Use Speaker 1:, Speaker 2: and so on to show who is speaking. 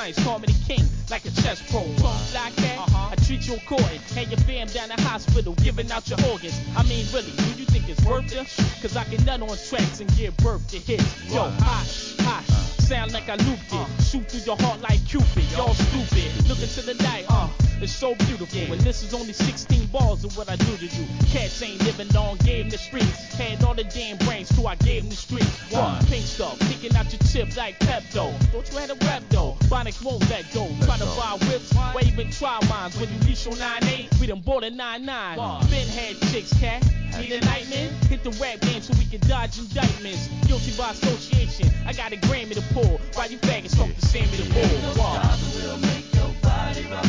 Speaker 1: nice, call me the king, like a chess pro. Tone fly cat, I treat you according. Hand your fam down the hospital, giving out your organs. I mean, really, do you think it's worth it? Cause I can nut on tracks and give birth to hits. Yo, hot, hot, sound like I looped it. Shoot through your heart like Cupid, y'all stupid. Look into the night, it's so beautiful. And this is only 16 balls of what I do to you. Cats ain't living long, gave 'em the streets. Had all the damn brains, so I gave 'em the streets. Pink stuff, kicking out your chip like Pepto. Thought you had a rep though, Bonics won't let go. Try to buy whips, or even try mines. When you reach your 9-8, we done bought a 9-9. Been had chicks, cat. Need a nightmare? Hit the rap game so we can dodge indictments. Guilty by association, I got a Grammy to pull. While you faggots talk to Sammy